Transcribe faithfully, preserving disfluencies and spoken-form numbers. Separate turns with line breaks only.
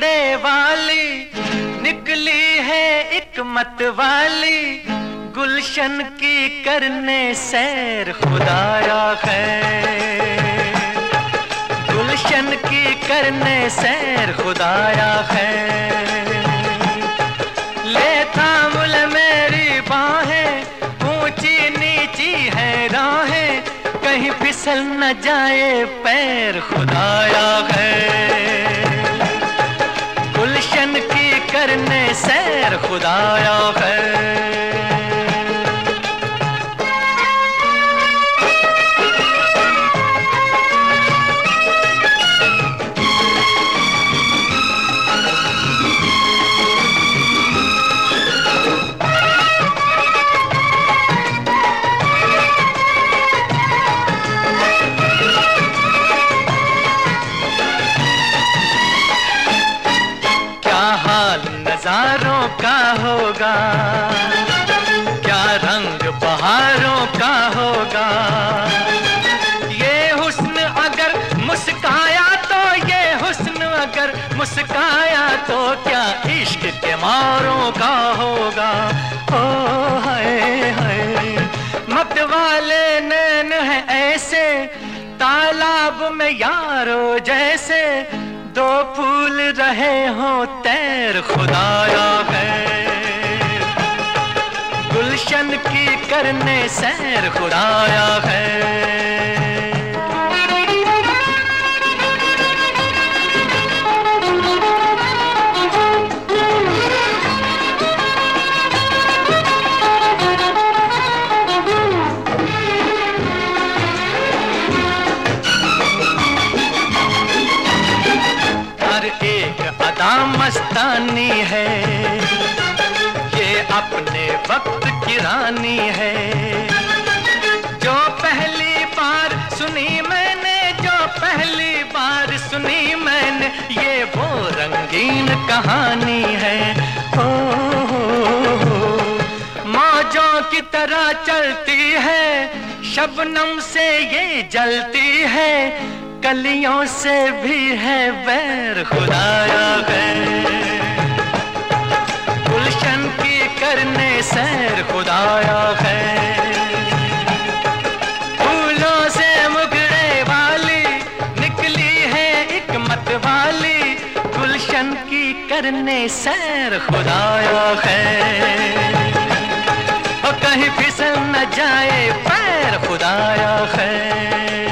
मुखड़े वाली निकली है एक मत वाली, गुलशन की करने सैर खुदाया खैर, गुलशन की करने सैर खुदाया खैर। ले थाम ले मेरी बाहें, ऊंची नीची है राहें, कहीं फिसल न जाए पैर खुदाया खैर, गुलशन की करने सैर खुदाया खैर। नजारों का होगा, क्या रंग बहारों का होगा, ये हुस्न अगर मुस्काया तो, ये हुस्न अगर मुस्काया तो, क्या इश्क के मारों का होगा। ओ हाय हाय मत वाले नैन है ऐसे, तालाब में यारो जैसे, दो फूल रहे हो तैर खुदाया खैर, गुलशन की करने सैर खुदाया खैर। मस्तानी है ये अपने वक्त की रानी है, जो पहली बार सुनी मैंने, जो पहली बार सुनी मैंने, ये वो रंगीन कहानी है। ओ मौजों की तरह चलती है, शबनम से ये जलती है, कलियों से भी है बैर खुदाया खैर, गुलशन की करने सैर खुदाया खैर। फूलों से मुखड़े वाली निकली है एक मत वाली, गुलशन की करने सैर खुदाया खैर, और कहीं फिसल न जाए पैर खुदाया खैर।